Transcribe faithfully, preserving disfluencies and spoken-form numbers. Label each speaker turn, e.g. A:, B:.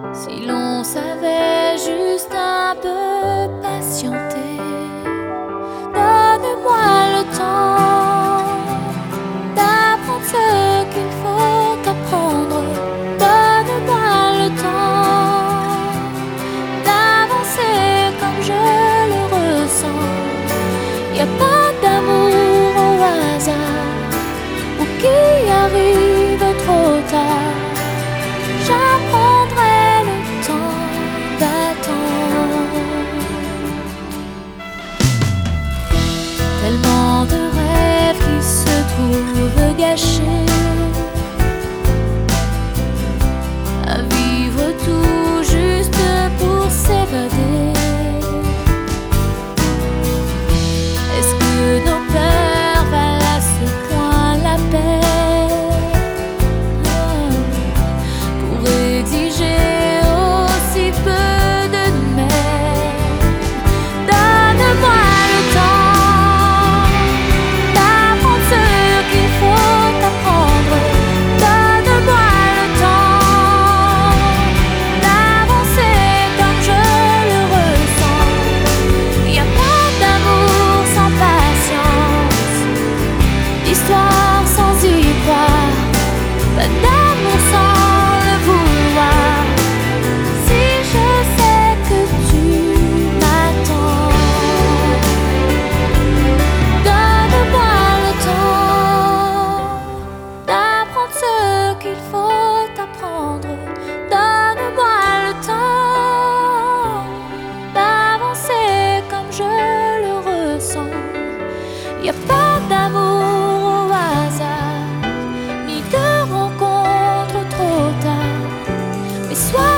A: Si l'on savait juste un peu patienter, donne-moi le temps d'apprendre ce qu'il faut apprendre. Donne-moi le temps d'avancer comme je le ressens. Y a pas d'amour au hasard ou qui arrive trop tard. J'apprendrai le temps d'attendre. Tellement de rêves qui se trouvent gâchés, à vivre tout juste pour s'évader. Est-ce que nos peurs valent à ce point la peine pour exiger aussi peu de nous-mêmes? Donne-moi le temps d'apprendre ce qu'il faut apprendre. Donne-moi le temps d'avancer comme je le ressens. Y a pas d'amour sans patience, d'histoire sans y croire, pas d'amour sans le vouloir. Si je sais que tu m'attends, donne-moi le temps d'apprendre ce qu'il faut apprendre. Donne-moi le temps d'avancer comme je le ressens. Y a pas d'amour au hasard, ni de rencontre trop tard, mais sois